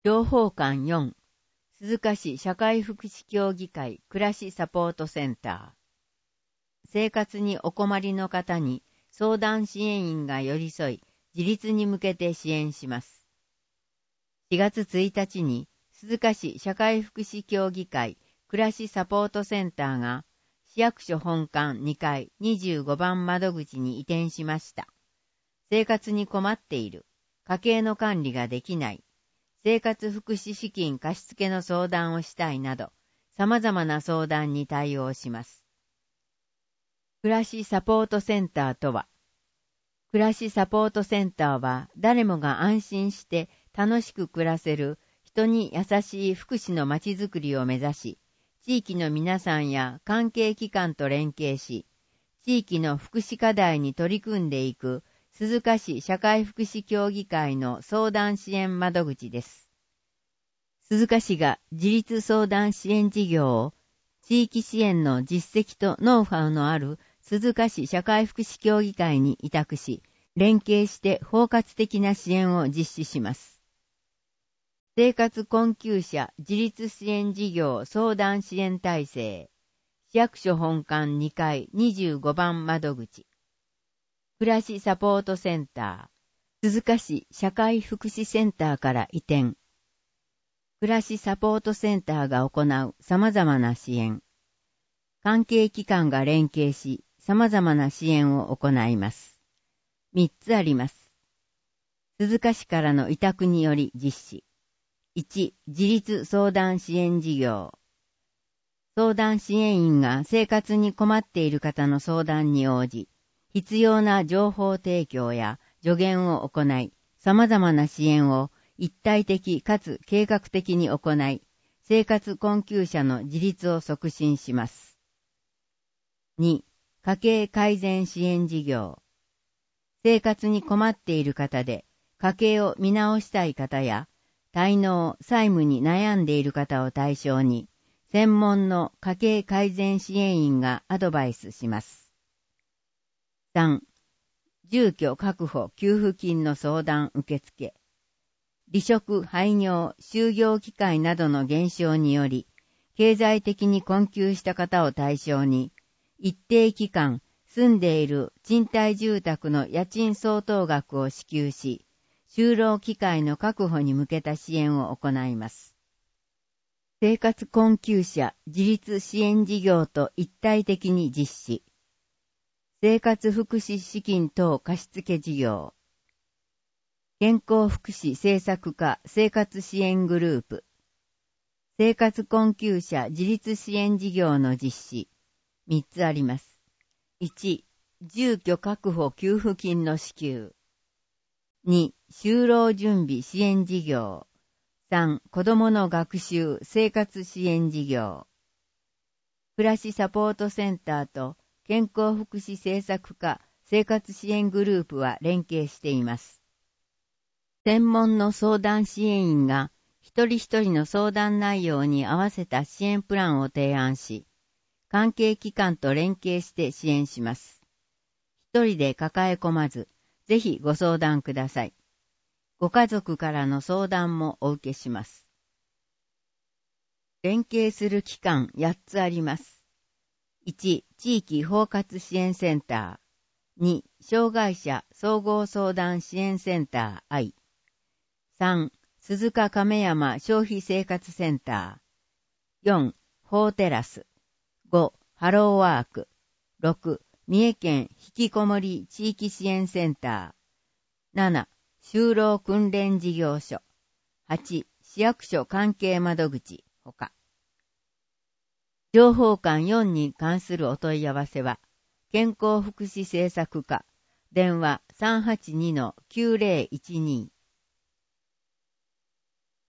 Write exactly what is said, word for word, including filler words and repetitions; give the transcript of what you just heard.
情報館よん、鈴鹿市社会福祉協議会暮らしサポートセンター。生活にお困りの方に相談支援員が寄り添い、自立に向けて支援します。しがつついたちに鈴鹿市社会福祉協議会暮らしサポートセンターが市役所本館にかいにじゅうごばん窓口に移転しました。生活に困っている、家計の管理ができない、生活福祉資金貸付の相談をしたいなど、様々な相談に対応します。暮らしサポートセンターとは、暮らしサポートセンターは誰もが安心して楽しく暮らせる人に優しい福祉のまちづくりを目指し、地域の皆さんや関係機関と連携し、地域の福祉課題に取り組んでいく鈴鹿市社会福祉協議会の相談支援窓口です。鈴鹿市が自立相談支援事業を地域支援の実績とノウハウのある鈴鹿市社会福祉協議会に委託し、連携して包括的な支援を実施します。生活困窮者自立支援事業相談支援体制、市役所本館にかいにじゅうごばん窓口、暮らしサポートセンター、鈴鹿市社会福祉センターから移転、暮らしサポートセンターが行う様々な支援、関係機関が連携し様々な支援を行います。みっつあります。鈴鹿市からの委託により実施。いち. 自立相談支援事業。相談支援員が生活に困っている方の相談に応じ、必要な情報提供や助言を行い、様々な支援を一体的かつ計画的に行い、生活困窮者の自立を促進します。に. 家計改善支援事業。生活に困っている方で、家計を見直したい方や、滞納・債務に悩んでいる方を対象に、専門の家計改善支援員がアドバイスします。さん. 住居確保給付金の相談受付。離職・廃業・就業機会などの減少により、経済的に困窮した方を対象に、一定期間住んでいる賃貸住宅の家賃相当額を支給し、就労機会の確保に向けた支援を行います。生活困窮者自立支援事業と一体的に実施。生活福祉資金等貸付事業。健康福祉政策課生活支援グループ。生活困窮者自立支援事業の実施。みっつあります。いち. 住居確保給付金の支給。に. 就労準備支援事業。さん. 子どもの学習生活支援事業。暮らしサポートセンターと健康福祉政策課生活支援グループは連携しています。専門の相談支援員が一人一人の相談内容に合わせた支援プランを提案し、関係機関と連携して支援します。一人で抱え込まず、ぜひご相談ください。ご家族からの相談もお受けします。連携する機関やっつあります。いち. 地域包括支援センター。に. 障害者総合相談支援センター I。さん. 鈴鹿亀山消費生活センター。よん. 法テラス。ご. ハローワーク。ろく. 三重県ひきこもり地域支援センター。なな. 就労訓練事業所。はち. 市役所関係窓口ほか。情報館よんに関するお問い合わせは、健康福祉政策課、電話 さんはちにのきゅうぜろいちに。